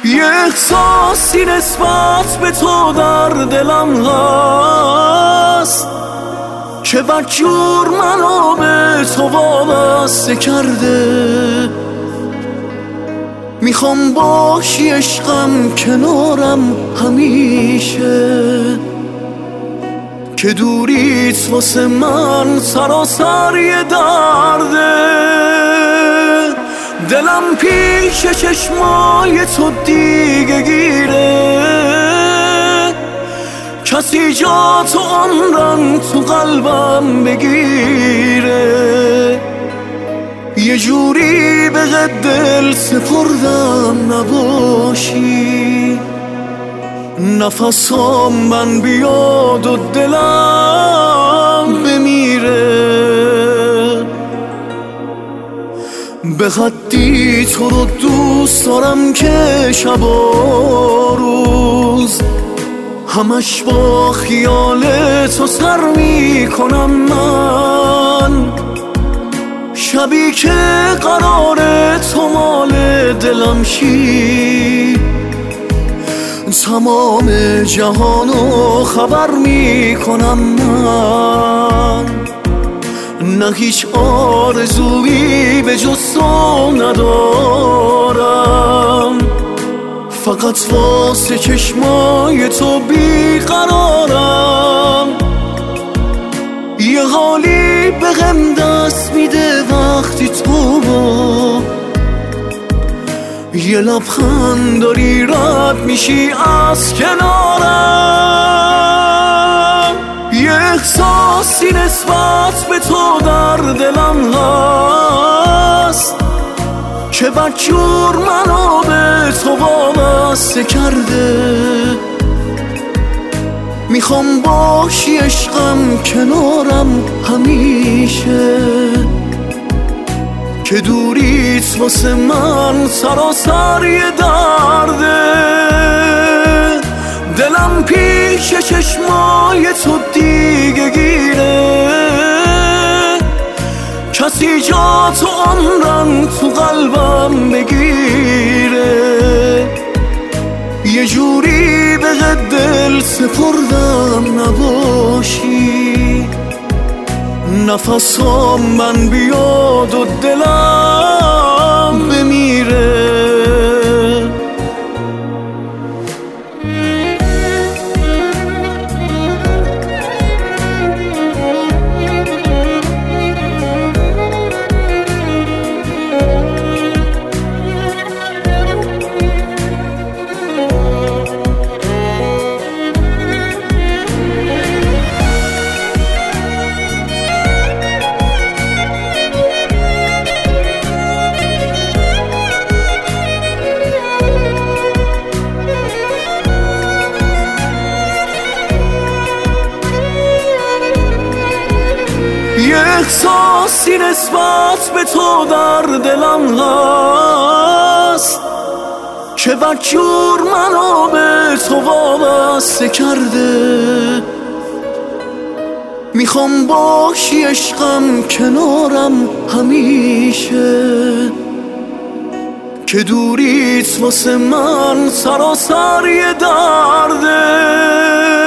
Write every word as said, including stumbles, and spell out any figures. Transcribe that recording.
یه احساسی نسبت به تو در دلم هست که بدجور منو به تو وابسته کرده. میخوام باشی عشقم کنارم همیشه، که دوریت واسه من سراسر یه درده. دلم پیش چشمای تو دیگه گیره، کسی جا تو عمرم تو قلبم بگیره. یه جوری به دل سپردم نباشی، نفسام من بیاد و دلم بمیره. به حدی تو رو دوست دارم که شب و روز همش با خیال تو سر میکنم من. شبی که قراره تو مال دلم شی، تمام جهانو خبر میکنم من. نه هیچ آرزویی به جز تو ندارم، فقط واسه چشمای تو بیقرارم. یه حالی به غم دست میده وقتی تو با یه لبخند داری رد میشی از کنارم. یه احساسی نسبت به تو در دلم هست که بدجور منو به تو وابسته کرده. میخوام باشی عشقم کنارم همیشه، که دوریت واسه من سراسر یه درده. دلم پیش چشمای تو دیگه گیره، کسی جا تو عمرم تو قلبم بگیره. یه جوری به دل سپردم نباشی، نفسام من بیاد و دلم بمیره. یه احساسی نسبت به تو در دلم هست که بدجور منو به تو وابسته کرده. میخوام باشی عشقم کنارم همیشه، که دوریت واسه من سراسر یه درده.